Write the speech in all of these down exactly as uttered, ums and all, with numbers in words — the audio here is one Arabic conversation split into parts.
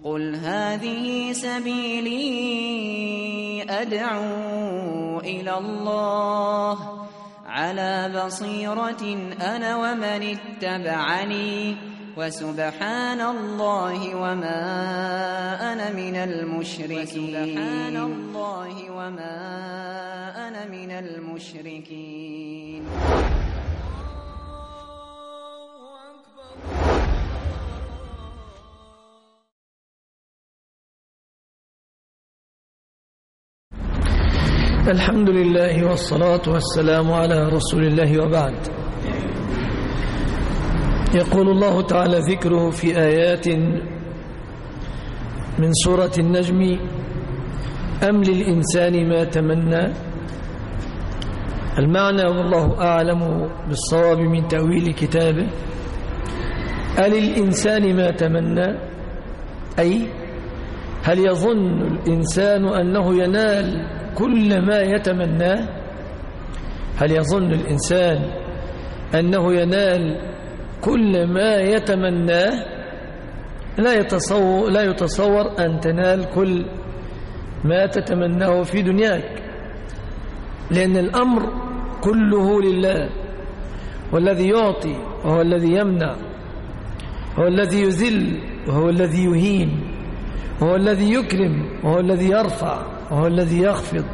قل هذه سبيلي أدعو إلى الله على بصيرة أنا ومن اتبعني وسبحان الله وما أنا من المشركين سبحان الله وما أنا من المشركين. الحمد لله والصلاة والسلام على رسول الله وبعد. يقول الله تعالى ذكره في آيات من سورة النجم: أم للإنسان ما تمنى. المعنى والله أعلم بالصواب من تأويل كتابه: أللإنسان ما تمنى، أي هل يظن الإنسان أنه ينال كل ما يتمناه؟ هل يظن الإنسان أنه ينال كل ما يتمناه؟ لا يتصور, لا يتصور أن تنال كل ما تتمناه في دنياك، لأن الأمر كله لله، والذي يعطي وهو الذي يمنع، هو الذي يذل وهو الذي يهين، وهو الذي يكرم وهو الذي يرفع وهو الذي يخفض.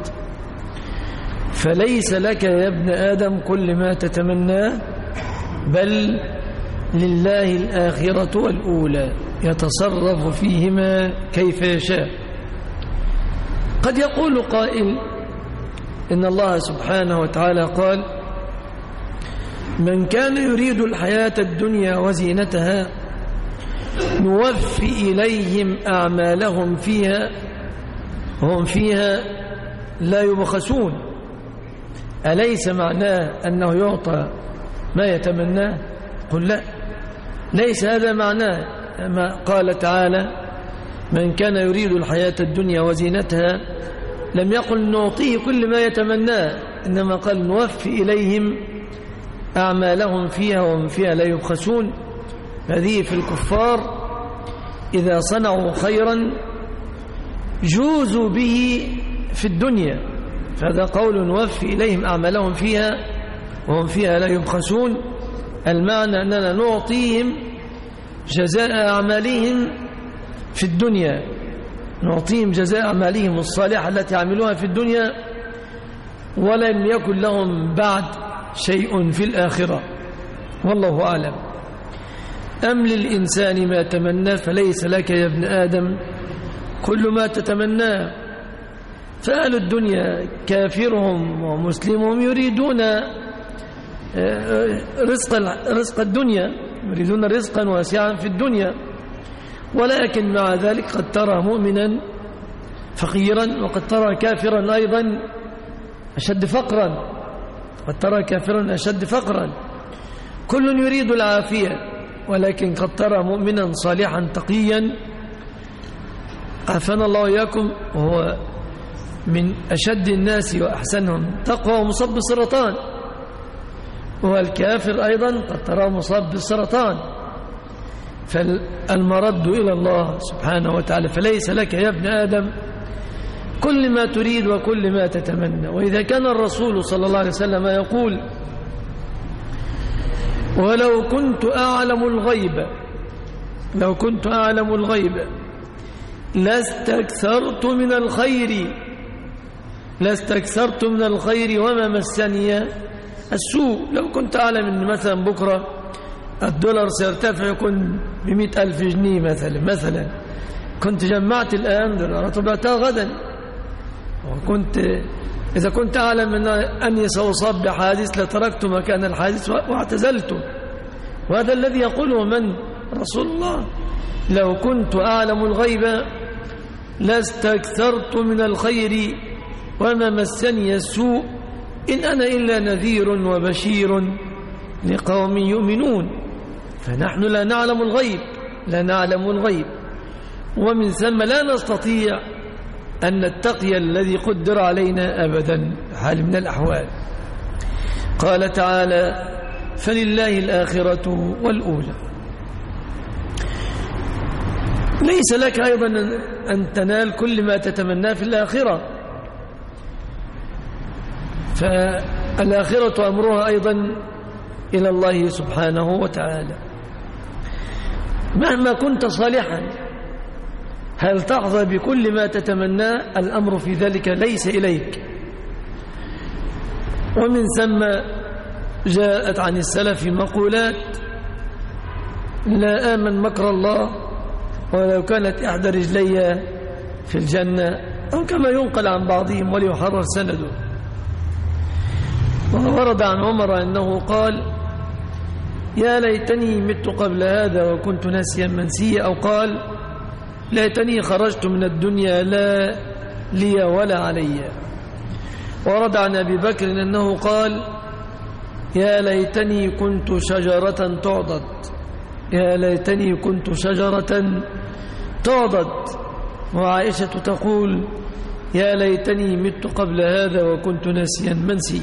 فليس لك يا ابن آدم كل ما تتمناه، بل لله الآخرة والأولى يتصرف فيهما كيف يشاء. قد يقول قائل إن الله سبحانه وتعالى قال: من كان يريد الحياة الدنيا وزينتها نوفي إليهم أعمالهم فيها وهم فيها لا يبخسون. أليس معناه أنه يعطى ما يتمناه؟ قل لا، ليس هذا معناه. ما قال تعالى: من كان يريد الحياة الدنيا وزينتها، لم يقل نعطيه كل ما يتمناه، إنما قال نوفي إليهم أعمالهم فيها وهم فيها لا يبخسون. هذه في الكفار إذا صنعوا خيرا جوزوا به في الدنيا، فهذا قول نوفي إليهم أعمالهم فيها وهم فيها لا يبخسون. المعنى أننا نعطيهم جزاء أعمالهم في الدنيا، نعطيهم جزاء أعمالهم الصالحة التي عملوها في الدنيا، ولم يكن لهم بعد شيء في الآخرة، والله أعلم. أم للإنسان ما تمنى، فليس لك يا ابن آدم كل ما تتمناه. فأهل الدنيا كافرهم ومسلمهم يريدون رزق رزق الدنيا، يريدون رزقا واسعا في الدنيا، ولكن مع ذلك قد ترى مؤمنا فقيرا، وقد ترى كافرا أيضا أشد فقرا، قد ترى كافرا أشد فقرا. كل يريد العافية، ولكن قد ترى مؤمنا صالحا تقيا عافانا الله إياكم وهو من أشد الناس وأحسنهم تقوى ومصاب بالسرطان، والكافر أيضا قد تراه مصاب بالسرطان. فالمرد إلى الله سبحانه وتعالى. فليس لك يا ابن آدم كل ما تريد وكل ما تتمنى. وإذا كان الرسول صلى الله عليه وسلم يقول: ولو كنت أعلم الغيب لو كنت أعلم الغيب لاستكثرت من الخير لاستكثرت من الخير وما مسني السوء. لو كنت أعلم أن مثلا بكرة الدولار سيرتفع يكون بمئة ألف جنيه مثلا مثلا كنت جمعت الآن دولارات وبعتها غدا. وكنت إذا كنت أعلم أن أني سأصاب بحادث لتركت مكان الحادث واعتزلته. وهذا الذي يقوله من؟ رسول الله. لو كنت أعلم الغيب لاستكثرت من الخير وما مسني السوء إن أنا إلا نذير وبشير لقوم يؤمنون. فنحن لا نعلم الغيب لا نعلم الغيب ومن ثم لا نستطيع أن نتقي الذي قدر علينا أبدا حال من الأحوال. قال تعالى: فلله الآخرة والأولى. ليس لك أيضا أن تنال كل ما تتمناه في الآخرة، فالآخرة أمرها أيضا إلى الله سبحانه وتعالى. مهما كنت صالحا هل تحظى بكل ما تتمناه؟ الأمر في ذلك ليس إليك. ومن ثم جاءت عن السلف مقولات: لا آمن مكر الله ولو كانت إحدى رجلي في الجنة، أو كما ينقل عن بعضهم وليحرر سنده. وورد عن عمر أنه قال: يا ليتني مت قبل هذا وكنت ناسيا منسيا، أو قال: ليتني خرجت من الدنيا لا لي ولا علي. ورد عن أبي بكر أنه قال: يا ليتني كنت شجرة تعضد، يا ليتني كنت شجرة تعضد. وعائشة تقول: يا ليتني مت قبل هذا وكنت ناسيا منسيا.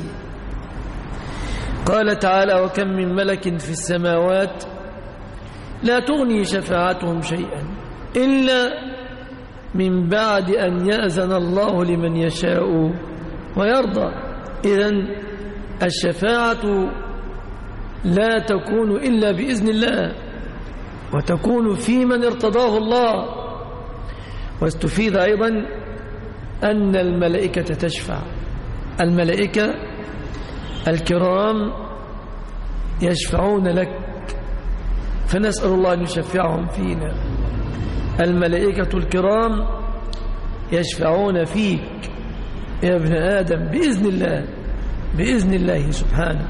قال تعالى: وكم من ملك في السماوات لا تغني شفاعتهم شيئا إلا من بعد أن يأذن الله لمن يشاء ويرضى. إذن الشفاعة لا تكون إلا بإذن الله، وتكون في من ارتضاه الله. واستفيد أيضا أن الملائكة تشفع، الملائكة الكرام يشفعون لك، فنسأل الله أن يشفعهم فينا. الملائكة الكرام يشفعون فيك يا ابن آدم بإذن الله، بإذن الله سبحانه.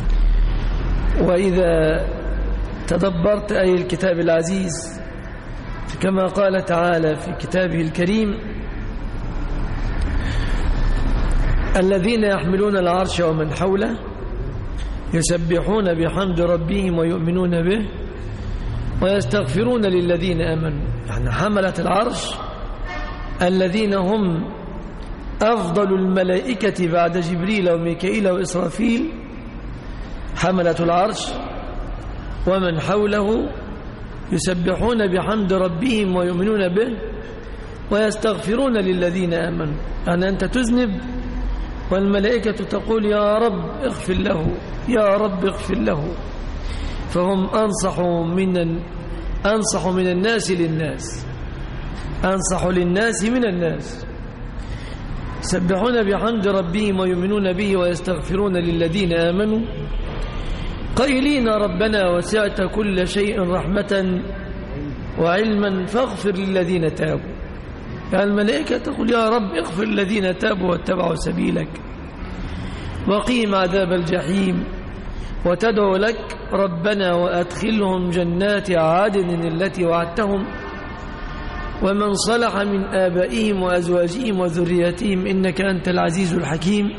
وإذا تدبرت أي الكتاب العزيز كما قال تعالى في كتابه الكريم: الذين يحملون العرش ومن حوله يسبحون بحمد ربهم ويؤمنون به ويستغفرون للذين آمنوا. يعني حملة العرش الذين هم أفضل الملائكة بعد جبريل وميكائيل وإسرافيل، حملة العرش ومن حوله يسبحون بحمد ربهم ويؤمنون به ويستغفرون للذين آمنوا. يعني أنت تذنب والملائكة تقول: يا رب اغفر له، يا رب اغفر له. فهم أنصح من أنصح من الناس للناس، أنصح للناس من الناس. يسبحون بحمد ربهم ويؤمنون به ويستغفرون للذين آمنوا قائلين: ربنا وسعت كل شيء رحمة وعلما فاغفر للذين تابوا. يعني الملائكة تقول: يا رب اغفر للذين تابوا واتبعوا سبيلك وقيم عذاب الجحيم. وتدعو لك: ربنا وأدخلهم جنات عدن التي وعدتهم ومن صلح من آبائهم وأزواجهم وذرياتهم إنك أنت العزيز الحكيم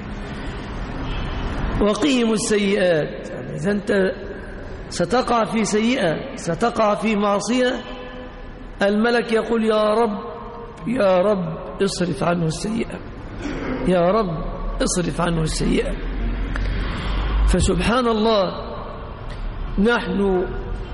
وقيم السيئات. يعني إذا أنت ستقع في سيئة، ستقع في معصية، الملك يقول: يا رب يا رب اصرف عنه السيئة، يا رب اصرف عنه السيئة. فسبحان الله، نحن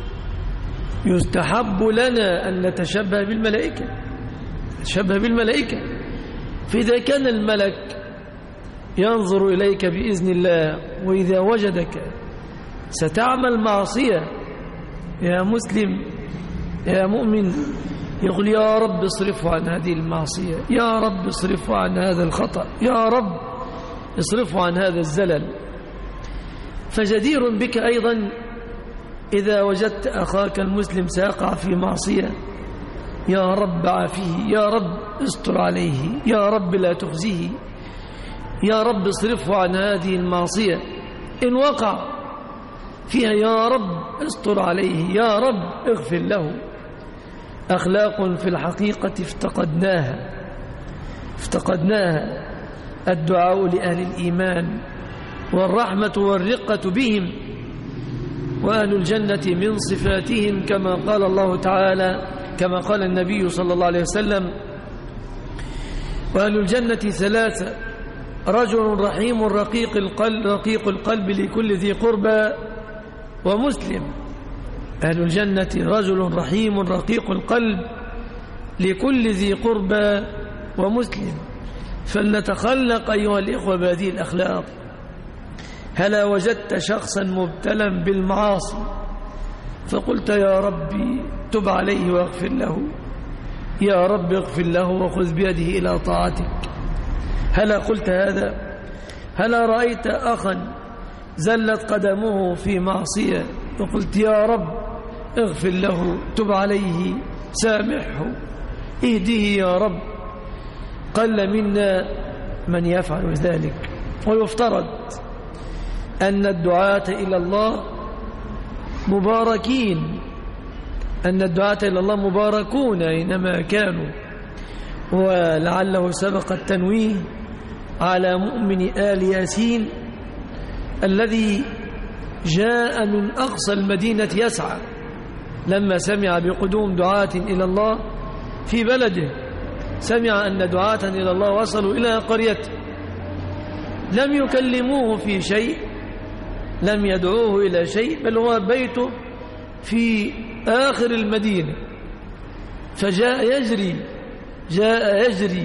يستحب لنا أن نتشبه بالملائكة، نتشبه بالملائكة. فإذا كان الملك ينظر إليك بإذن الله، وإذا وجدك ستعمل معصية يا مسلم يا مؤمن يقول: يا رب اصرفه عن هذه المعصية، يا رب اصرفه عن هذا الخطأ، يا رب اصرفه عن هذا الزلل. فجدير بك أيضا إذا وجدت أخاك المسلم سيقع في معصية: يا رب عافيه، يا رب استر عليه، يا رب لا تخزيه، يا رب اصرفه عن هذه المعصية. إن وقع فيها: يا رب استر عليه، يا رب اغفر له. أخلاق في الحقيقة افتقدناها افتقدناها الدعاء لأهل الإيمان والرحمة والرقة بهم، وأهل الجنة من صفاتهم كما قال الله تعالى، كما قال النبي صلى الله عليه وسلم: وأهل الجنة ثلاثة: رجل رحيم رقيق القلب رقيق القلب لكل ذي قربى ومسلم. أهل الجنة رجل رحيم رقيق القلب لكل ذي قربى ومسلم. فلنتخلق أيها الإخوة بهذه الأخلاق. هلا وجدت شخصا مبتلا بالمعاصي فقلت يا ربي تب عليه واغفر له، يا رب اغفر له وخذ بيده إلى طاعتك، هلا قلت هذا؟ هلا رأيت أخا زلت قدمه في معصية وقلت يا رب اغفر له، تب عليه، سامحه، اهديه يا رب؟ قل منا من يفعل ذلك. ويفترض أن الدعاة إلى الله مباركين، أن الدعاة إلى الله مباركون أينما كانوا. ولعله سبق التنويه على مؤمن آل ياسين الذي جاء من أقصى المدينة يسعى لما سمع بقدوم دعاة إلى الله في بلده، سمع أن دعاة إلى الله وصلوا إلى قريته، لم يكلموه في شيء، لم يدعوه إلى شيء، بل هو بيته في آخر المدينة، فجاء يجري جاء يجري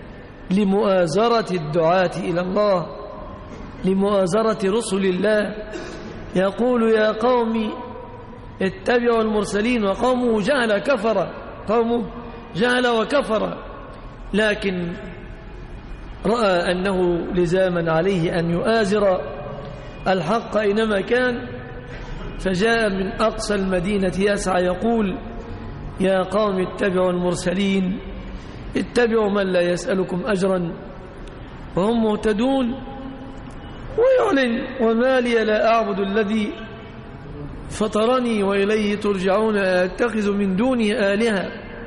لمؤازرة الدعاة إلى الله، لمؤازرة رسل الله، يقول يا قوم اتبعوا المرسلين، وقومه جهل كفر، قومه جهل وكفر، لكن رأى أنه لزاما عليه أن يؤازر الحق أينما كان، فجاء من أقصى المدينة يسعى يقول يا قوم اتبعوا المرسلين، اتبعوا من لا يسألكم أجرا وهم مهتدون. ويعلن وما لي لا أعبد الذي فطرني وإليه ترجعون، أتخذ من دونه آلهة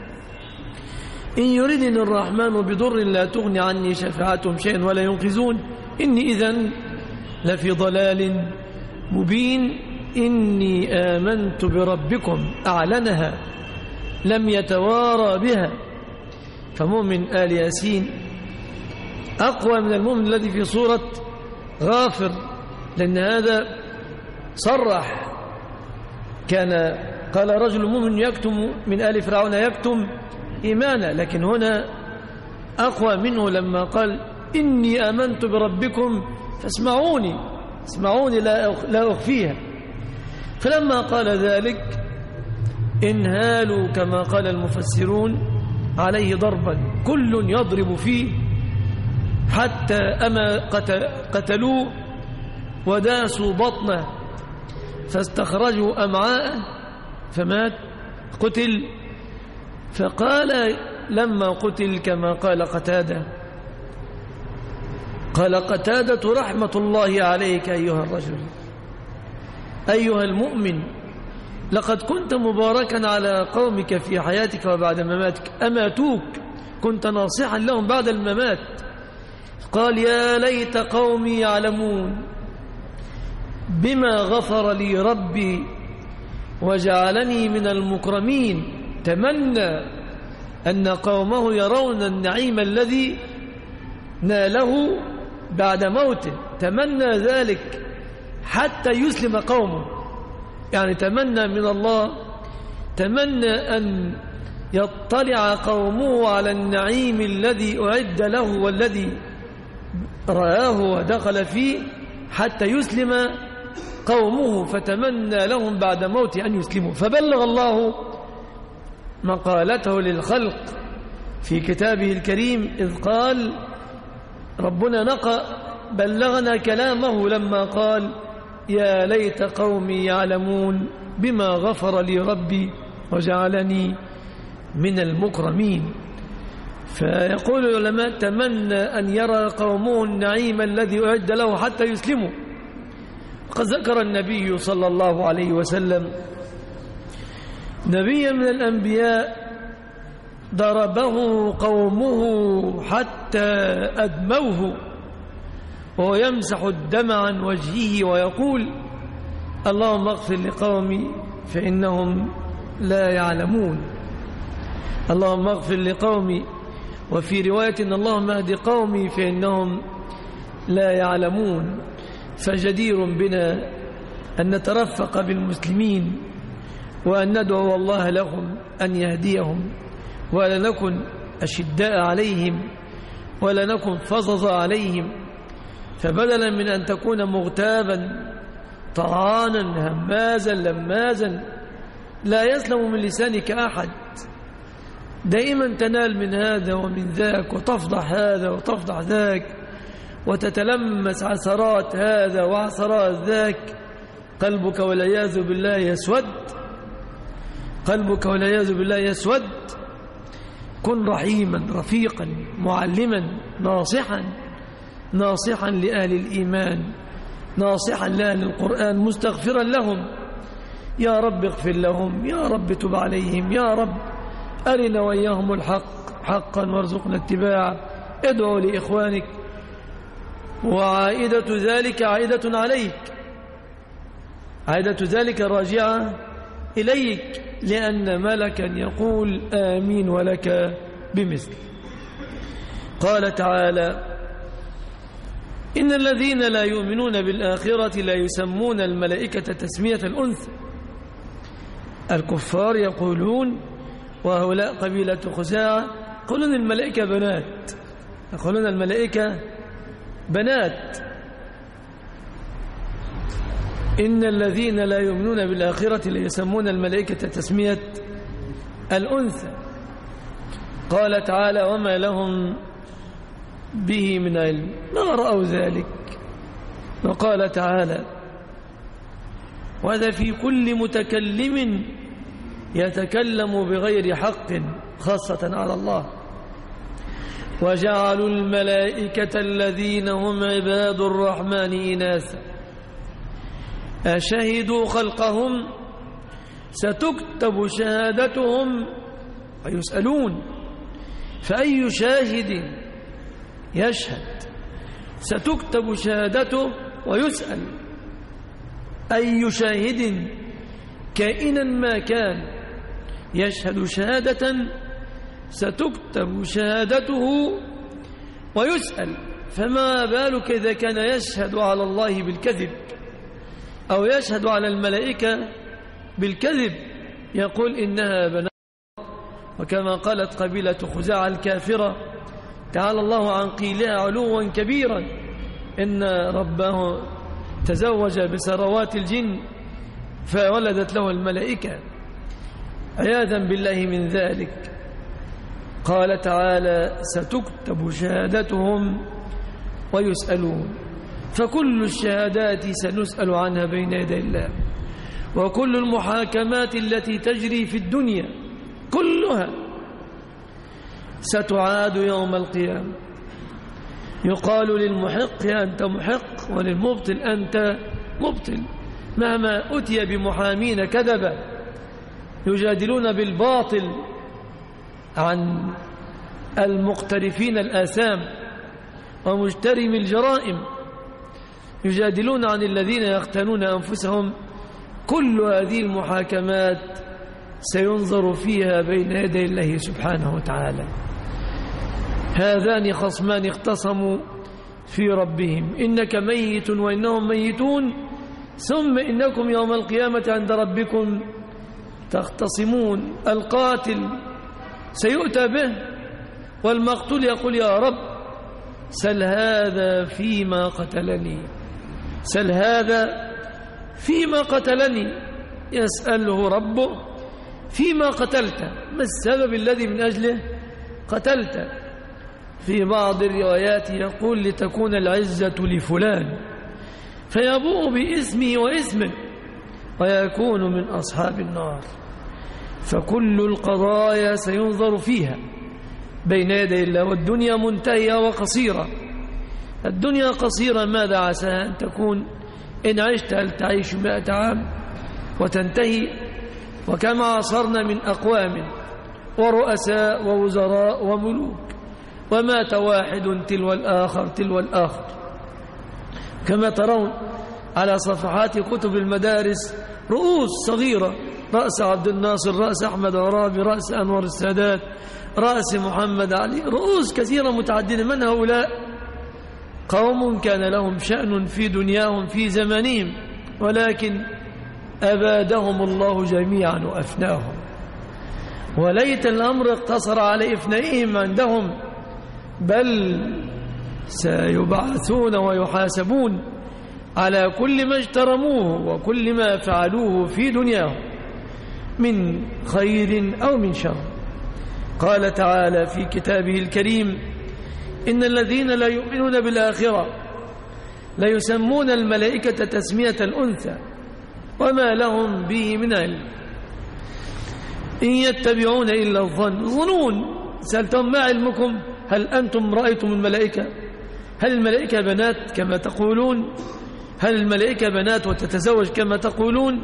إن يردني الرحمن بضر لا تغني عني شفاعتهم شيئا ولا ينقذون، إني إذن لفي ضلال مبين. إني آمنت بربكم، أعلنها لم يتوارى بها. فمؤمن آل ياسين أقوى من المؤمن الذي في صورة غافر، لأن هذا صرح. كان قال رجل مؤمن يكتم من آل فرعون يكتم إيمانا، لكن هنا أقوى منه لما قال إني آمنت بربكم فاسمعوني، اسمعوني لا أخفيها. فلما قال ذلك انهالوا كما قال المفسرون عليه ضربا، كل يضرب فيه حتى أما قتلوه وداسوا بطنه فاستخرجوا أمعاءه فمات، قتل. فقال لما قتل كما قال قتادة، قال قتادة رحمة الله عليك أيها الرجل، أيها المؤمن، لقد كنت مباركا على قومك في حياتك وبعد مماتك، أماتوك كنت ناصحا لهم بعد الممات. قال يا ليت قومي يعلمون بما غفر لي ربي وجعلني من المكرمين. تمنى أن قومه يرون النعيم الذي ناله بعد موته، تمنى ذلك حتى يسلم قومه، يعني تمنى من الله، تمنى أن يطلع قومه على النعيم الذي أعد له والذي رآه ودخل فيه حتى يسلم قومه، فتمنى لهم بعد موته أن يسلموا. فبلغ الله مقالته للخلق في كتابه الكريم إذ قال ربنا نقى بلغنا كلامه لما قال يا ليت قومي يعلمون بما غفر لي ربي وجعلني من المكرمين. فيقول العلماء تمنى أن يرى قومه النعيم الذي أعد له حتى يسلموا. قد ذكر النبي صلى الله عليه وسلم نبيا من الأنبياء ضربه قومه حتى أدموه وهو يمسح الدم عن وجهه ويقول اللهم اغفر لقومي فإنهم لا يعلمون، اللهم اغفر لقومي، وفي رواية اللهم اهد قومي فإنهم لا يعلمون. فجدير بنا أن نترفق بالمسلمين وأن ندعو الله لهم أن يهديهم، ولا نكن أشداء عليهم ولا نكن فظظ عليهم. فبدلا من أن تكون مغتابا طعانا همازا لمازا لا يسلم من لسانك أحد، دائما تنال من هذا ومن ذاك وتفضح هذا وتفضح ذاك وتتلمس عثرات هذا وعثرات ذاك، قلبك والعياذ بالله يسود، قلبك والعياذ بالله يسود. كن رحيما رفيقا معلما ناصحا، ناصحا لأهل الإيمان، ناصحا لأهل القرآن، مستغفرا لهم، يا رب اغفر لهم، يا رب تب عليهم، يا رب أرنا وإياهم الحق حقا وارزقنا اتباعه، ادعو لإخوانك. وعائدة ذلك عائدة عليك، عائدة ذلك راجعة إليك، لأن ملكا يقول آمين ولك بمثل. قال تعالى: إن الذين لا يؤمنون بالآخرة لا يسمون الملائكة تسمية الأنثى. الكفار يقولون، وهؤلاء قبيلة خزاعة، يقولون الملائكة بنات، يقولون الملائكة بنات. إن الذين لا يؤمنون بالآخرة لا يسمون الملائكة تسمية الأنثى. قال تعالى: وما لهم به من علم، ما رأوا ذلك. وقال تعالى: وهذا في كل متكلم يتكلم بغير حق خاصة على الله. وجعلوا الملائكة الذين هم عباد الرحمن إناثا أشهدوا خلقهم ستكتب شهادتهم ويسألون. فأي شاهد يشهد ستكتب شهادته ويسأل. أي شاهد كائنا ما كان يشهد شهادة ستكتب شهادته ويسأل. فما بالك إذا كان يشهد على الله بالكذب أو يشهد على الملائكة بالكذب، يقول إنها بنات. وكما قالت قبيلة خزاعة الكافرة تعالى الله عن قيلها علوا كبيرا، إن ربه تزوج بثروات الجن فولدت له الملائكة، عياذا بالله من ذلك. قال تعالى: ستكتب شهادتهم ويسألون. فكل الشهادات سنسأل عنها بين يدي الله، وكل المحاكمات التي تجري في الدنيا كلها ستعاد يوم القيامة. يقال للمحق أنت محق، وللمبطل أنت مبطل. مهما أتي بمحامين كذبة يجادلون بالباطل عن المقترفين الآثام ومجترم الجرائم، يجادلون عن الذين يختنون أنفسهم، كل هذه المحاكمات سينظر فيها بين يدي الله سبحانه وتعالى. هذان خصمان اختصموا في ربهم، إنك ميت وإنهم ميتون، ثم إنكم يوم القيامة عند ربكم تختصمون. القاتل سيؤتى به والمقتول يقول: يا رب سل هذا فيما قتلني، سل هذا فيما قتلني. يسأله ربه: فيما قتلت، ما السبب الذي من أجله قتلت؟ في بعض الروايات يقول: لتكون العزة لفلان، فيبوء باسمه واسمه ويكون من أصحاب النار. فكل القضايا سينظر فيها بين يدي الله، والدنيا منتهية وقصيرة. الدنيا قصيرة، ماذا عسى أن تكون؟ إن عشت هل تعيش مئة عام وتنتهي؟ وكما عصرنا من أقوام ورؤساء ووزراء وملوك، ومات واحد تلو الآخر تلو الآخر، كما ترون على صفحات كتب المدارس رؤوس صغيرة: رأس عبد الناصر، رأس أحمد عرابي، رأس أنور السادات، رأس محمد علي، رؤوس كثيرة متعددة. من هؤلاء؟ قوم كان لهم شأن في دنياهم في زمانهم، ولكن أبادهم الله جميعا وأفناهم. وليت الأمر اقتصر على إفنائهم عندهم، بل سيبعثون ويحاسبون على كل ما اجترموه وكل ما فعلوه في دنياهم من خير أو من شر. قال تعالى في كتابه الكريم: إن الذين لا يؤمنون بالآخرة لا يسمون الملائكة تسمية الأنثى وما لهم به من علم إن يتبعون إلا الظن. ظنون. سألتهم: ما علمكم؟ هل أنتم رأيتم الملائكة؟ هل الملائكة بنات كما تقولون؟ هل الملائكة بنات وتتزوج كما تقولون؟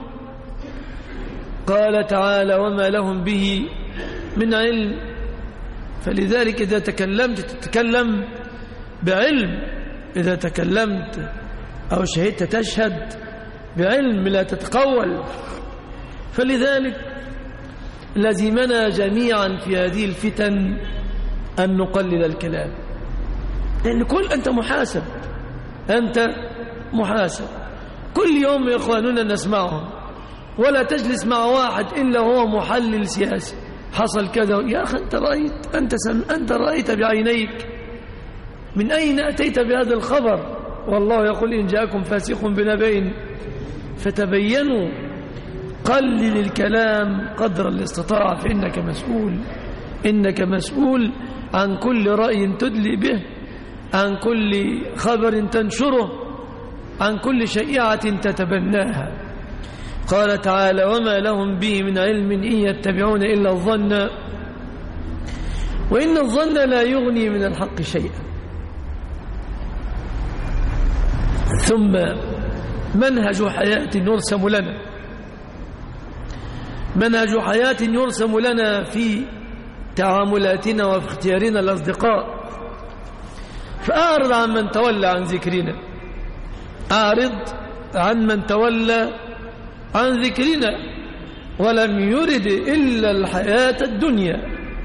قال تعالى: وما لهم به من علم. فلذلك إذا تكلمت تتكلم بعلم، إذا تكلمت أو شهدت تشهد بعلم لا تتقول. فلذلك لزمنا جميعا في هذه الفتن أن نقلل الكلام، لأن كل أنت محاسب، أنت محاسب. كل يوم يا إخواننا نسمعهم، ولا تجلس مع واحد إلا هو محلل سياسي، حصل كذا. يا أخي أنت رأيت، أنت, سم أنت رأيت بعينيك، من أين أتيت بهذا الخبر؟ والله يقول: إن جاءكم فاسق بنبأ فتبينوا. قلل الكلام قدر الاستطاعة، فإنك مسؤول، إنك مسؤول عن كل رأي تدلي به، عن كل خبر تنشره، عن كل شائعة تتبناها. قال تعالى: وما لهم به من علم إن يتبعون إلا الظن وإن الظن لا يغني من الحق شيئا. ثم منهج حياة يرسم لنا، منهج حياة يرسم لنا في تعاملاتنا وفي اختيارنا الأصدقاء. فأعرض عن من تولى عن ذكرنا، أعرض عن من تولى عن ذكرنا ولم يرد إلا الحياة الدنيا.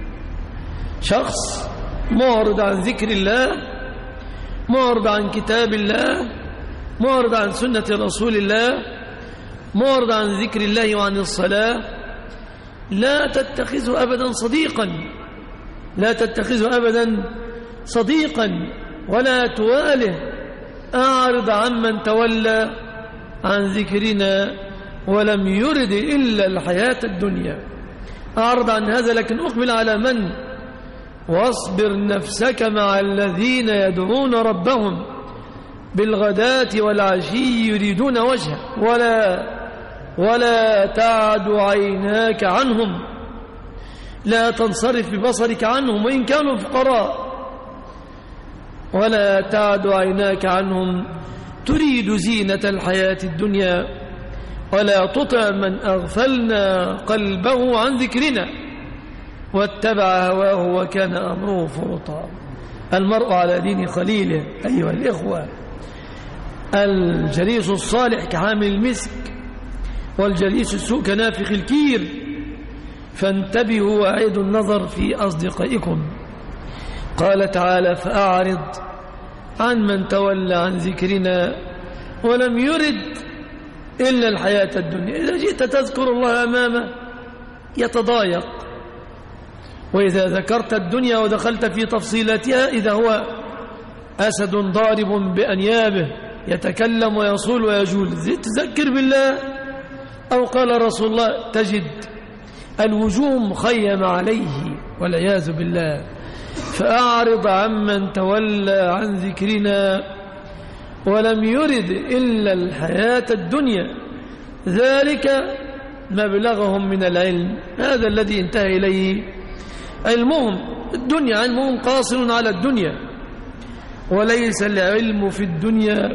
شخص معرض عن ذكر الله، معرض عن كتاب الله، معرض عن سنة رسول الله، معرض عن ذكر الله وعن الصلاة، لا تتخذه أبدا صديقا، لا تتخذه أبدا صديقا ولا تواله. أعرض عن من تولى عن ذكرنا ولم يرد إلا الحياة الدنيا. أعرض عن هذا، لكن أقبل على من؟ واصبر نفسك مع الذين يدعون ربهم بالغداة والعشي يريدون وجهه ولا ولا تعد عيناك عنهم، لا تنصرف ببصرك عنهم وإن كانوا فقراء، ولا تعد عيناك عنهم تريد زينة الحياة الدنيا، ولا تطع من أغفلنا قلبه عن ذكرنا واتبع هواه وكان أمره فرطا. المرء على دين خليله. أيها الإخوة، الجليس الصالح كحامل المسك، والجليس السوء كنافخ الكير. فانتبهوا وأعيدوا النظر في أصدقائكم. قال تعالى: فأعرض عن من تولى عن ذكرنا ولم يرد إلا الحياة الدنيا. إذا جئت تذكر الله أمامه يتضايق، وإذا ذكرت الدنيا ودخلت في تفصيلاتها إذا هو أسد ضارب بأنيابه يتكلم ويصول ويجول. تذكر بالله، أو قال رسول الله: تجد الوجوه مخيمة عليه والعياذ بالله. فأعرض عمن تولى عن ذكرنا ولم يرد إلا الحياة الدنيا، ذلك مبلغهم من العلم. هذا الذي انتهى إليه علمهم، الدنيا علمهم قاصر على الدنيا، وليس العلم في الدنيا،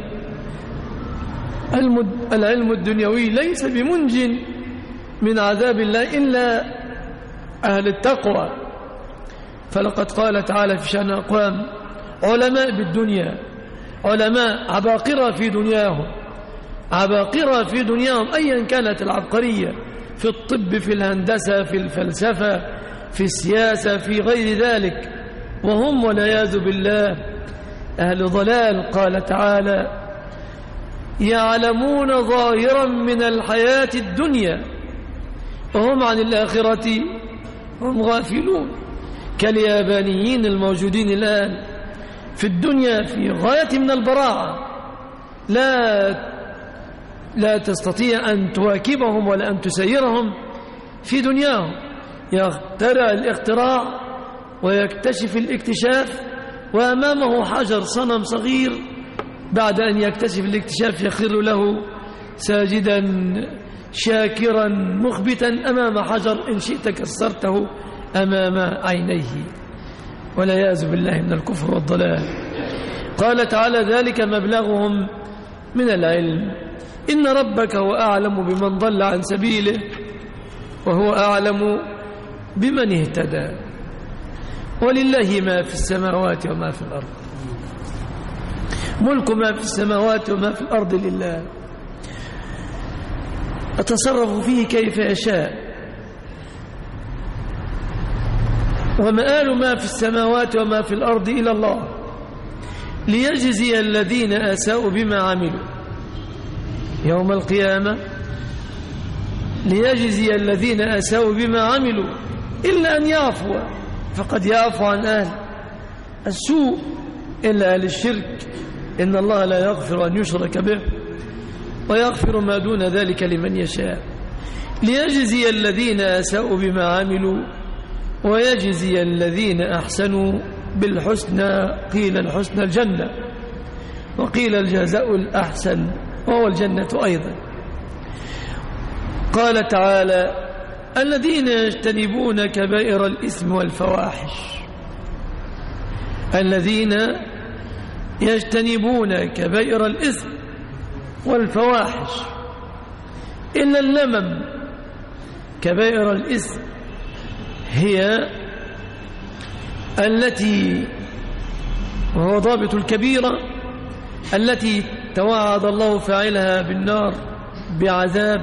العلم الدنيوي ليس بمنج من عذاب الله إلا أهل التقوى. فلقد قال تعالى في شأن أقوام علماء بالدنيا، علماء عباقرة في دنياهم، عباقرة في دنياهم أيا كانت العبقرية، في الطب، في الهندسة، في الفلسفة، في السياسة، في غير ذلك، وهم والعياذ بالله أهل ضلال. قال تعالى: يعلمون ظاهرا من الحياة الدنيا وهم عن الآخرة هم غافلون، كاليابانيين الموجودين الآن في الدنيا في غاية من البراعة، لا لا تستطيع أن تواكبهم ولا أن تسيرهم في دنياهم. يخترع الاختراع ويكتشف الاكتشاف، وأمامه حجر صنم صغير بعد أن يكتشف الاكتشاف يخر له ساجدا شاكرا مخبتا أمام حجر إن شئت كسرته أمام عينيه، والعياذ بالله من الكفر والضلال. قال تعالى: ذلك مبلغهم من العلم إن ربك هو أعلم بمن ضل عن سبيله وهو أعلم بمن اهتدى، ولله ما في السماوات وما في الأرض. ملك ما في السماوات وما في الأرض لله، أتصرف فيه كيف يشاء، ومآل ما في السماوات وما في الأرض إلى الله ليجزي الذين أساءوا بما عملوا يوم القيامة، ليجزي الذين أساءوا بما عملوا إلا أن يعفوا، فقد يعفو عن أهل السوء إلا أهل الشرك، إن الله لا يغفر أن يشرك به ويغفر ما دون ذلك لمن يشاء، ليجزي الذين أساءوا بما عملوا ويجزي الذين أحسنوا بالحسنى، قيل الحسنى الجنة وقيل الجزاء الأحسن وهو الجنة أيضا. قال تعالى: الذين يجتنبون كبائر الإثم والفواحش، الذين يجتنبون كبائر الإثم والفواحش إلا اللمم. كبائر الإثم هي التي، وهو ضابط الكبيرة، التي توعد الله فاعلها بالنار بعذاب،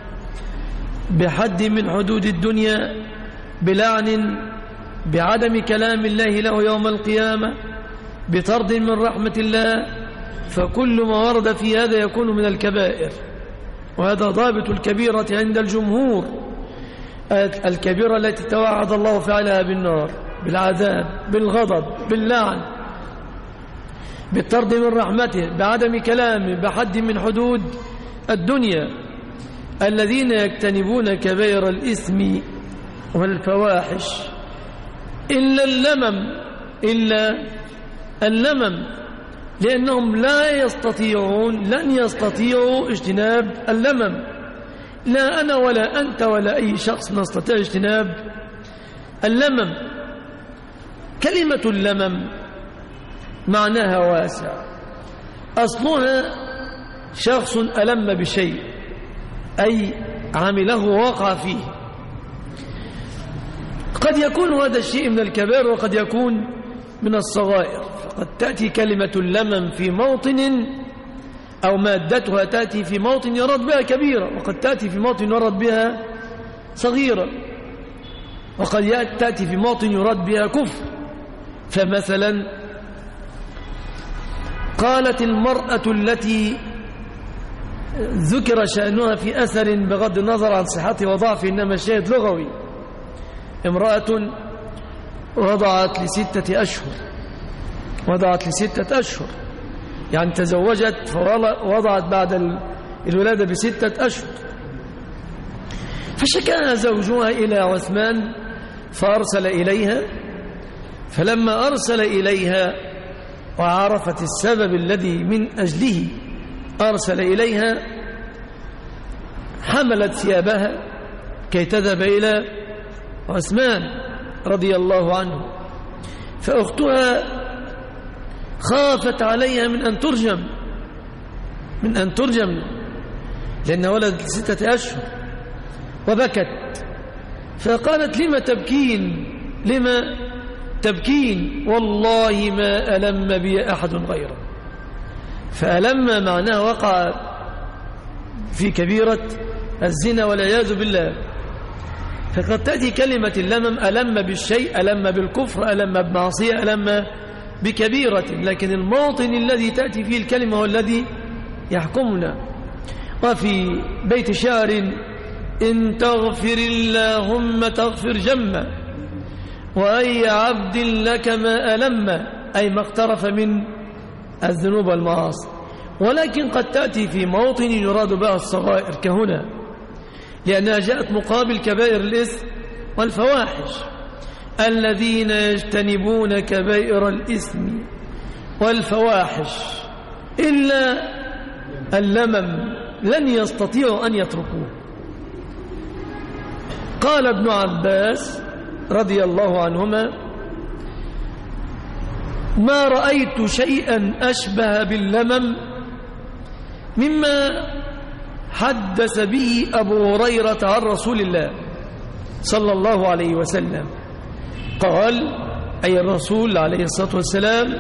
بحد من حدود الدنيا، بلعن، بعدم كلام الله له يوم القيامة، بطرد من رحمة الله. فكل ما ورد في هذا يكون من الكبائر، وهذا ضابط الكبيرة عند الجمهور. الكبيرة التي توعد الله فعلها بالنار، بالعذاب، بالغضب، باللعن، بالطرد من رحمته، بعدم كلامه، بحد من حدود الدنيا. الذين يجتنبون كبائر الإثم والفواحش إلا اللمم، إلا اللمم، لأنهم لا يستطيعون لن يستطيعوا اجتناب اللمم. لا أنا ولا أنت ولا أي شخص نستطيع اجتناب اللمم. كلمة اللمم معناها واسع، أصلها شخص ألم بشيء، أي عمله ووقع فيه. قد يكون هذا الشيء من الكبائر وقد يكون من الصغائر، فقد تأتي كلمة اللمم في موطن أو مادتها تأتي في موطن يراد بها كبيرة، وقد تأتي في موطن يراد بها صغيرة، وقد تأتي في موطن يراد بها كفر. فمثلا قالت المرأة التي ذكر شأنها في أثر بغض النظر عن صحته وضعفه، إنما الشاهد لغوي، امرأة وضعت لستة أشهر وضعت لستة أشهر يعني تزوجت فوضعت بعد الولادة بستة أشهر، فشكاها زوجها إلى عثمان فأرسل إليها، فلما أرسل إليها وعرفت السبب الذي من أجله أرسل إليها، حملت ثيابها كي تذهب إلى عثمان رضي الله عنه، فأختها خافت عليها من أن ترجم من أن ترجم لأنها ولدت ستة أشهر، وبكت. فقالت: لما تبكين لما تبكين والله ما ألم بي أحد غيره. فألم معناها وقع في كبيرة الزنا والعياذ بالله. فقد تأتي كلمة اللمم ألم بالشيء، ألم بالكفر، ألم بمعصية، ألم بكبيرة، لكن الموطن الذي تأتي فيه الكلمة هو الذي يحكمنا. وفي بيت شعر: إن تغفر اللهم تغفر جما، وأي عبد لك ما ألم، أي ما اقترف من الذنوب والمعاصي، ولكن قد تأتي في موطن يراد بها الصغائر كهنا، لأنها جاءت مقابل كبائر الإثم والفواحش. الذين يجتنبون كبائر الإثم والفواحش إلا اللمم لن يستطيعوا أن يتركوه. قال ابن عباس رضي الله عنهما: ما رأيت شيئا أشبه باللمم مما حدث به أبو هريرة عن رسول الله صلى الله عليه وسلم. قال أي الرسول عليه الصلاة والسلام: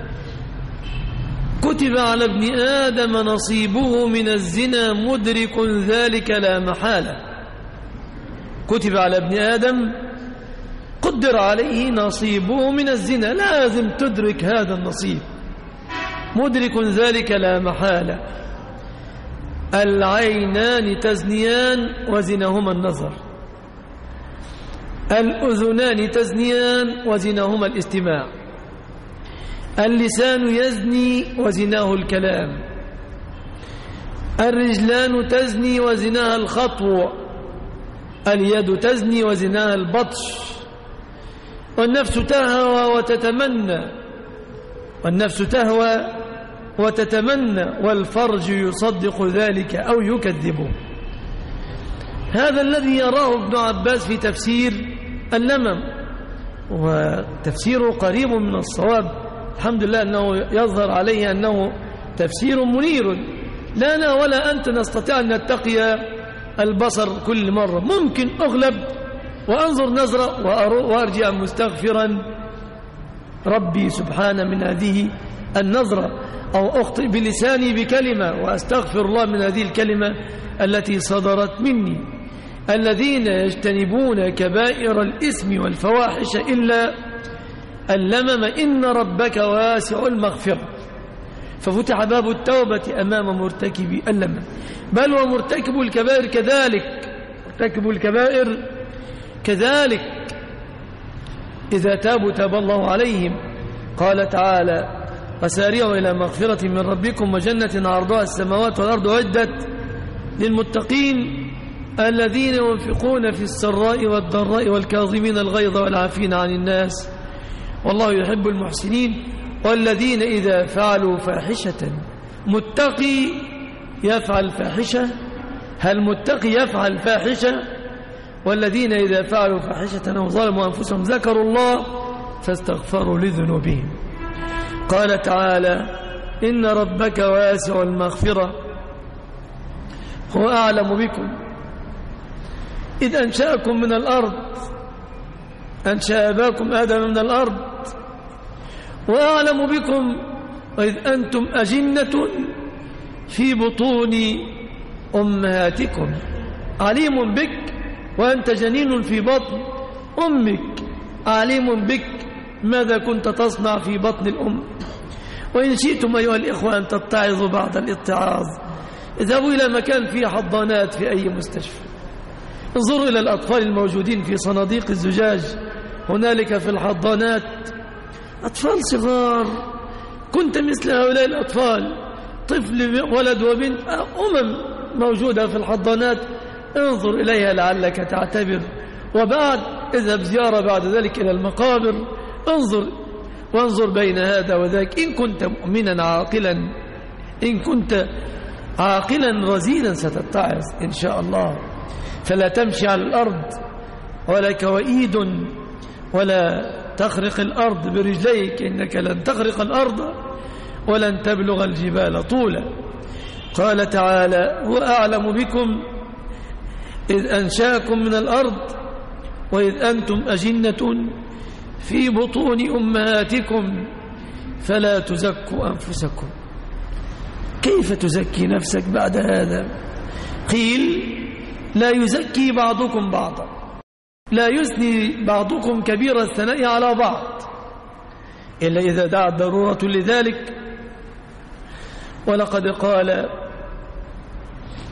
كتب على ابن آدم نصيبه من الزنا مدرك ذلك لا محالة. كتب على ابن آدم قدر عليه نصيبه من الزنا، لازم تدرك هذا النصيب، مدرك ذلك لا محالة. العينان تزنيان وزنهما النظر، الأذنان تزنيان وزنهما الاستماع، اللسان يزني وزناه الكلام، الرجلان تزني وزناها الخطو، اليد تزني وزناها البطش، والنفس تهوى وتتمنى والنفس تهوى وتتمنى والفرج يصدق ذلك أو يكذبه. هذا الذي يراه ابن عباس في تفسير اللمم، وتفسيره قريب من الصواب، الحمد لله أنه يظهر عليه أنه تفسير منير. لا أنا ولا أنت نستطيع أن نتقي البصر كل مرة، ممكن أغلب وأنظر نظرة وأرجع مستغفرا ربي سبحانه من هذه النظرة، أو أخطئ بلساني بكلمة وأستغفر الله من هذه الكلمة التي صدرت مني. الذين يجتنبون كبائر الإثم والفواحش إلا اللمم إن ربك واسع المغفرة. ففتح باب التوبة أمام مرتكب اللمم، بل ومرتكب الكبائر كذلك، مرتكب الكبائر كذلك إذا تابوا تاب الله عليهم. قال تعالى: وسارعوا إلى مغفرة من ربكم وجنة عرضها السماوات والأرض أعدت للمتقين الذين ينفقون في السراء والضراء والكاظمين الغيظ والعافين عن الناس والله يحب المحسنين. والذين إذا فعلوا فاحشة، متقي يفعل فاحشة، هل متقي يفعل فاحشة؟ والذين إذا فعلوا فاحشة أو ظلموا أنفسهم ذكروا الله فاستغفروا لذنوبهم. قال تعالى: إن ربك واسع المغفرة هو أعلم بكم إذ أنشأكم من الأرض، أنشأ أباكم آدم من الأرض، وأعلم بكم وإذ أنتم أجنة في بطون أمهاتكم. عليم بك وأنت جنين في بطن أمك، عليم بك ماذا كنت تصنع في بطن الأم. وإن شئتم أيها الإخوة أن تتعظوا بعد الاتعاظ، اذهبوا إلى مكان فيه حضانات في أي مستشفى، انظروا إلى الأطفال الموجودين في صناديق الزجاج، هنالك في الحضانات أطفال صغار، كنت مثل هؤلاء الأطفال، طفل ولد وبنت، أمم موجودة في الحضانات، انظر إليها لعلك تعتبر. وبعد اذهب زيارة بعد ذلك إلى المقابر، انظر وانظر بين هذا وذاك. إن كنت مؤمنا عاقلا، إن كنت عاقلا رزينا ستتعظ إن شاء الله. فلا تمشي على الأرض ولا كوئيد، ولا تخرق الأرض برجليك، إنك لن تخرق الأرض ولن تبلغ الجبال طولا. قال تعالى: وأعلم بكم إذ أنشاكم من الأرض وإذ أنتم أجنة في بطون أمهاتكم فلا تزكوا أنفسكم. كيف تزكي نفسك بعد هذا؟ قيل: لا يزكي بعضكم بعضا، لا يثني بعضكم كبير الثناء على بعض إلا إذا دعت ضرورة لذلك. ولقد قال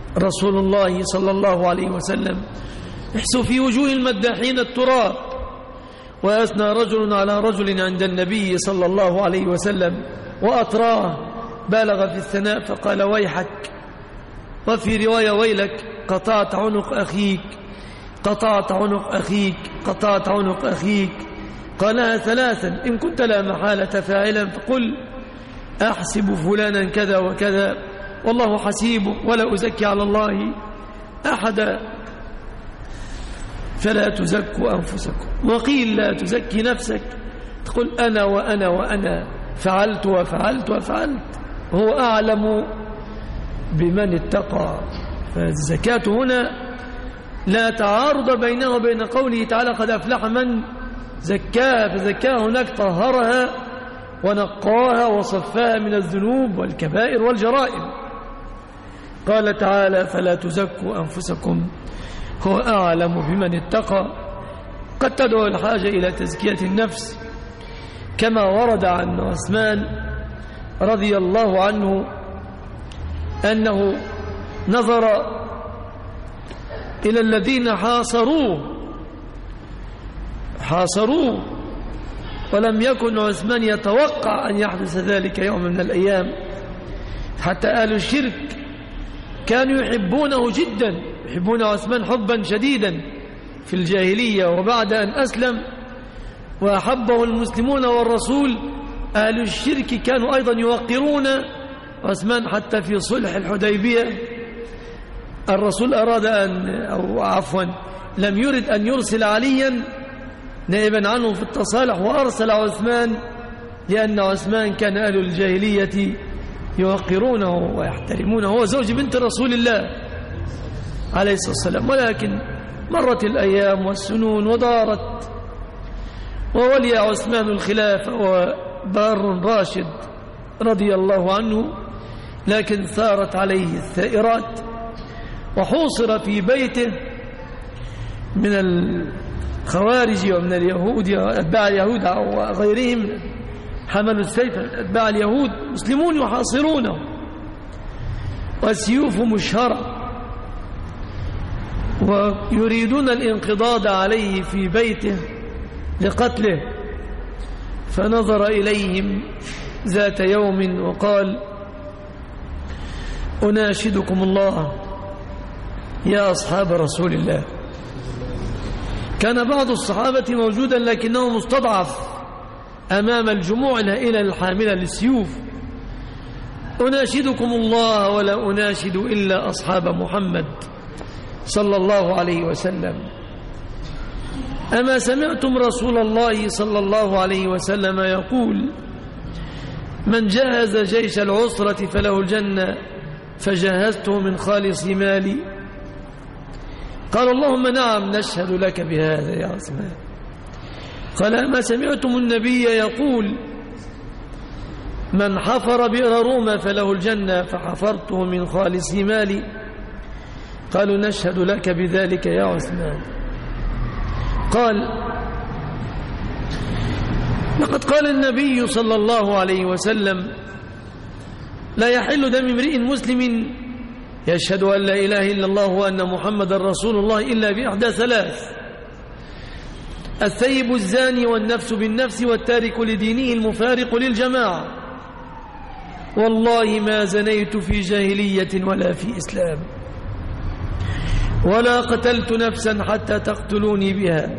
رسول الله صلى الله عليه وسلم: احسوا في وجوه المداحين التراب. وأثنى رجل على رجل عند النبي صلى الله عليه وسلم وأطراه، بالغ في الثناء فقال: ويحك. وفي رواية: ويلك، قطعت عنق أخيك، قطعت عنق أخيك، قطعت عنق أخيك. قالها ثلاثا: إن كنت لا محالة فاعلا فقل: أحسب فلانا كذا وكذا والله حسيبه ولا أزكي على الله أحدا. فلا تزكوا أنفسكم. وقيل: لا تزكي نفسك، تقول أنا وأنا وأنا، فعلت وفعلت وفعلت. هو أعلم بمن اتقى. فالزكاة هنا لا تعارض بينه وبين قوله تعالى: قد أفلح من زكاها. فزكاها هناك طهرها ونقاها وصفاها من الذنوب والكبائر والجرائم. قال تعالى: فلا تزكوا أنفسكم هو أعلم بمن اتقى. قد تدعو الحاجة إلى تزكية النفس، كما ورد عن عثمان رضي الله عنه أنه نظر إلى الذين حاصروه حاصروه ولم يكن عثمان يتوقع أن يحدث ذلك يوم من الأيام، حتى أهل الشرك كانوا يحبونه جدا، يحبون عثمان حبا شديدا في الجاهلية. وبعد أن أسلم وأحبه المسلمون والرسول، أهل الشرك كانوا أيضا يوقرون عثمان. حتى في صلح الحديبية الرسول أراد أن أو عفوا لم يرد أن يرسل عليا نائبا عنه في التصالح، وأرسل عثمان، لأن عثمان كان أهل الجاهلية يوقرونه ويحترمونه. هو زوج بنت رسول الله عليه الصلاة والسلام. ولكن مرت الأيام والسنون ودارت، وولي عثمان الخلافة وبار راشد رضي الله عنه، لكن ثارت عليه الثائرات وحوصر في بيته من الخوارج ومن اليهود، أتباع اليهود وغيرهم حملوا السيف، أتباع اليهود مسلمون يحاصرونه والسيوف مشهرة، ويريدون الانقضاض عليه في بيته لقتله. فنظر إليهم ذات يوم وقال: أناشدكم الله يا أصحاب رسول الله. كان بعض الصحابة موجودا لكنه مستضعف أمام الجموع الهائلة الحاملة للسيوف. أناشدكم الله ولا أناشد إلا أصحاب محمد صلى الله عليه وسلم. أما سمعتم رسول الله صلى الله عليه وسلم يقول: من جهز جيش العسرة فله الجنة فجهزته من خالص مالي؟ قال: اللهم نعم نشهد لك بهذا يا عثمان. قال: أما سمعتم النبي يقول: من حفر بئر روما فله الجنة فحفرته من خالص مالي؟ قالوا: نشهد لك بذلك يا عثمان. قال: لقد قال النبي صلى الله عليه وسلم: لا يحل دم امرئ مسلم يشهد أن لا إله إلا الله وأن محمد رسول الله إلا بإحدى ثلاث: الثيب الزاني والنفس بالنفس والتارك لدينه المفارق للجماعة. والله ما زنيت في جاهلية ولا في إسلام، ولا قتلت نفسا حتى تقتلوني بها.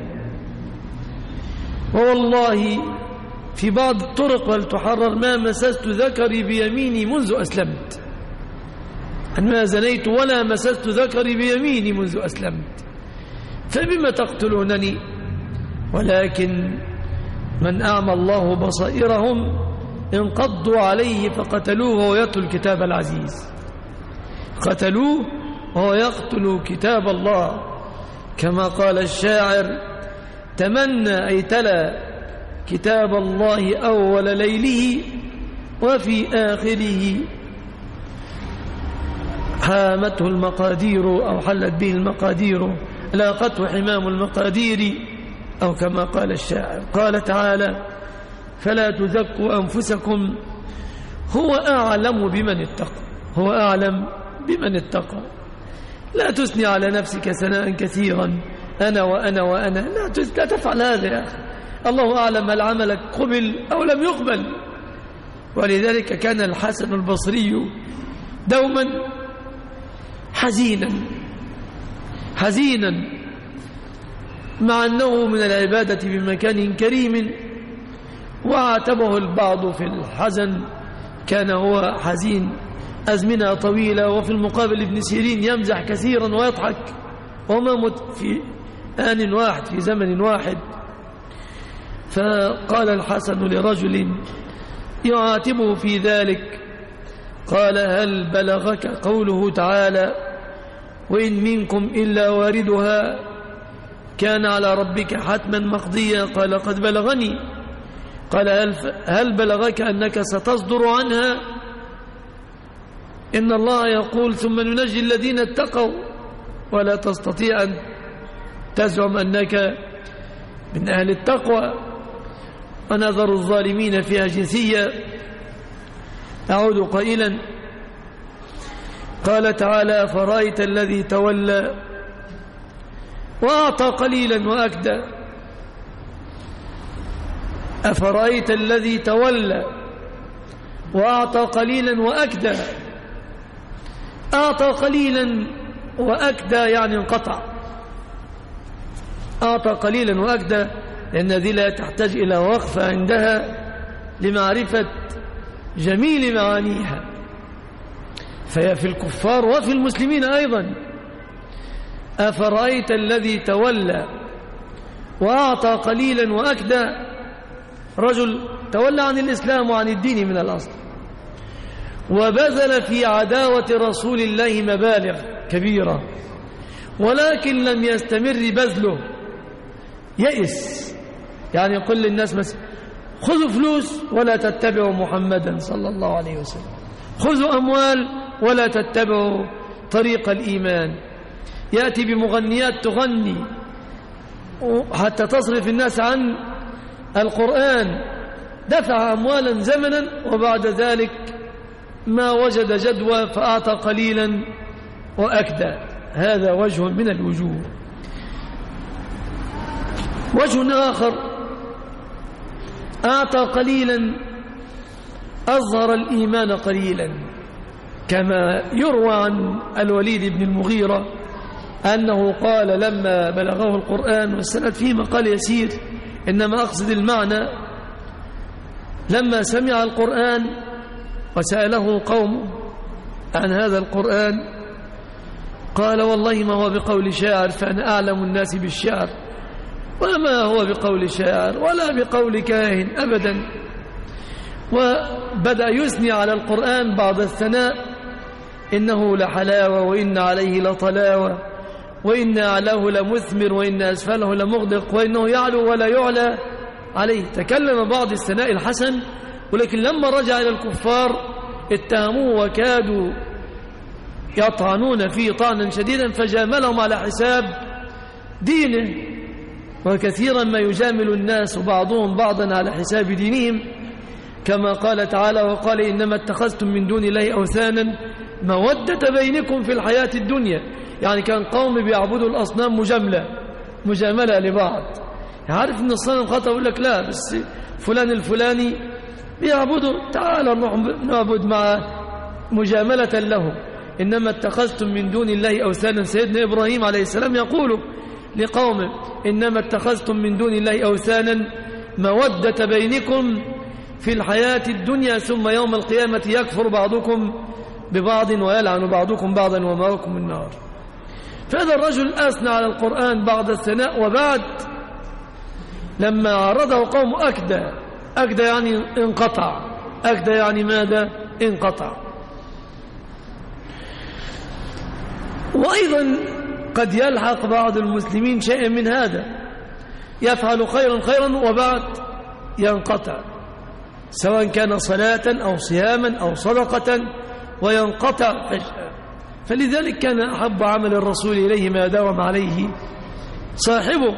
ووالله في بعض الطرق ولتحرر ما مسست ذكري بيميني منذ أسلمت، أن ما زنيت ولا مسست ذكري بيميني منذ أسلمت، فبما تقتلونني؟ ولكن من أعمى الله بصائرهم انقضوا عليه فقتلوه وهو يتلو الكتاب العزيز. قتلوه وهو يقتل كتاب الله، كما قال الشاعر: تمنى أي تلا كتاب الله أول ليله وفي آخره حامته المقادير أو حلت به المقادير، لاقته حمام المقادير، أو كما قال الشاعر. قال تعالى: فلا تزكوا أنفسكم هو أعلم بمن اتقى. هو أعلم بمن اتقى. لا تثني على نفسك ثناء كثيرا أنا وأنا وأنا، لا, لا تفعل هذا يا أخي. الله أعلم هل عملك قبل أو لم يقبل. ولذلك كان الحسن البصري دوما حزينا حزينا مع أنه من العبادة بمكان كريم، وعاتبه البعض في الحزن، كان هو حزين أزمنة طويلة، وفي المقابل ابن سيرين يمزح كثيرا ويضحك، وما مت في آن واحد في زمن واحد. فقال الحسن لرجل يعاتبه في ذلك، قال هل بلغك قوله تعالى وإن منكم إلا واردها كان على ربك حتما مقضيا؟ قال قد بلغني. قال هل, هل بلغك أنك ستصدر عنها؟ إن الله يقول ثم ننجي الذين اتقوا، ولا تستطيع أن تزعم أنك من أهل التقوى. ونذر الظالمين فيها جثيا. أعود قائلا، قال تعالى فرأيت الذي تولى وأعطى قليلا وأكدى. أفرأيت الذي تولى وأعطى قليلا وأكدى. أعطى قليلا وأكدى يعني انقطع. أعطى قليلا وأكدى لأن ذي لا تحتاج إلى وقفة عندها لمعرفة جميل معانيها، فهي في الكفار وفي المسلمين أيضا. أفرأيت الذي تولى وأعطى قليلا وأكدى، رجل تولى عن الإسلام وعن الدين من الأصل، وبذل في عداوة رسول الله مبالغ كبيرة، ولكن لم يستمر بذله، يئس. يعني يقول للناس مثلا خذوا فلوس ولا تتبعوا محمدا صلى الله عليه وسلم، خذوا أموال ولا تتبعوا طريق الإيمان. يأتي بمغنيات تغني حتى تصرف الناس عن القرآن، دفع أموالا زمنا وبعد ذلك ما وجد جدوى فأعطى قليلا وأكدى. هذا وجه من الوجوه. وجه آخر أعطى قليلا أظهر الإيمان قليلا، كما يروى عن الوليد بن المغيرة أنه قال لما بلغه القرآن، والسند فيه مقال يسير إنما أقصد المعنى، لما سمع القرآن وسأله قوم عن هذا القرآن قال والله ما هو بقول شاعر، فأنا أعلم الناس بالشعر، وما هو بقول شاعر ولا بقول كاهن أبدا. وبدأ يثني على القرآن بعض الثناء، إنه لحلاوة وإن عليه لطلاوة وإن أعلاه لمثمر وإن أسفله لمغدق وإنه يعلو ولا يعلى عليه. تكلم بعض الثناء الحسن، ولكن لما رجع إلى الكفار اتهموه وكادوا يطعنون فيه طعنا شديدا، فجاملهم على حساب دينه. وكثيرا ما يجامل الناس بعضهم بعضا على حساب دينهم، كما قال تعالى وقال إنما اتخذتم من دون الله أوثانا مودة بينكم في الحياة الدنيا. يعني كان قوم بيعبدوا الأصنام مجاملة مجاملة لبعض. عارف ان الصنم خطأ، يقول لك لا بس فلان الفلاني بيعبدوا، تعالوا نعبد مع مجاملة له. إنما اتخذتم من دون الله أوثانا. سيدنا إبراهيم عليه السلام يقول لقومه إنما اتخذتم من دون الله أوثانا مودة بينكم في الحياة الدنيا ثم يوم القيامة يكفر بعضكم ببعض ويلعن بعضكم بعضا ومأواكم النار. فهذا الرجل أثنى على القرآن بعد الثناء، وبعد لما عرضه قوم أكدى. أكدى يعني انقطع. أكدى يعني ماذا؟ انقطع. وأيضا قد يلحق بعض المسلمين شيء من هذا، يفعل خيرا خيرا وبعد ينقطع، سواء كان صلاة أو صياما أو صدقة، وينقطع فجأة. فلذلك كان أحب عمل الرسول إليه ما داوم عليه صاحبه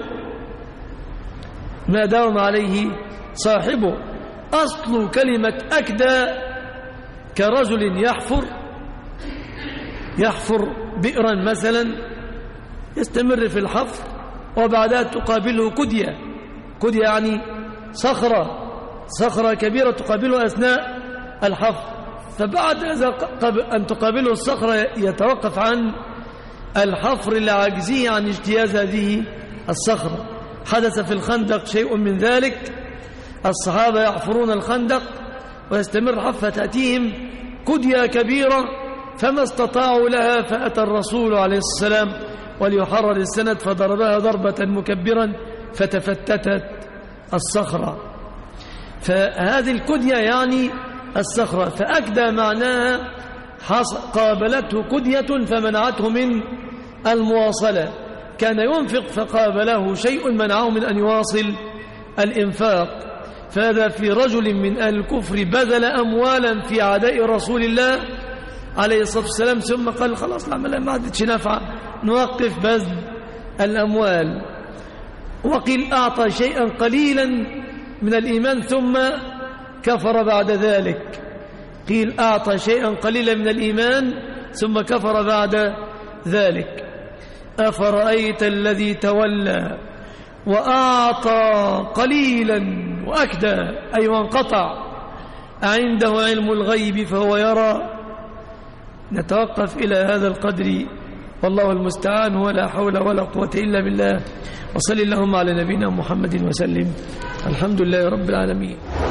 ما داوم عليه صاحبه. أصل كلمة أكدى كرجل يحفر يحفر بئرا مثلا يستمر في الحفر وبعدها تقابله كدية، كدية يعني صخرة صخرة كبيرة تقابله أثناء الحفر، فبعد أن تقابله الصخرة يتوقف عن الحفر لعجزه عن اجتياز هذه الصخرة. حدث في الخندق شيء من ذلك، الصحابة يحفرون الخندق ويستمر حفر تأتيهم كدية كبيرة فما استطاعوا لها، فأتى الرسول عليه السلام وليحرر السند فضربها ضربة مكبرا فتفتتت الصخرة. فهذه الكدية يعني الصخرة، فأكدى معناها قابلته كدية فمنعته من المواصلة، كان ينفق فقابله شيء منعه من أن يواصل الإنفاق. فهذا في رجل من أهل الكفر بذل أموالا في عداء رسول الله عليه الصلاة والسلام ثم قال خلاص العمل ما عادتش نافعة نوقف بذل الأموال. وقيل أعطى شيئا قليلا من الإيمان ثم كفر بعد ذلك، قيل أعطى شيئا قليلا من الإيمان ثم كفر بعد ذلك. أفرأيت الذي تولى وأعطى قليلا وأكدى أي وانقطع، عنده علم الغيب فهو يرى. نتوقف إلى هذا القدر والله المستعان، ولا حول ولا قوة إلا بالله. وصل اللهم على نبينا محمد وسلم. الحمد لله رب العالمين.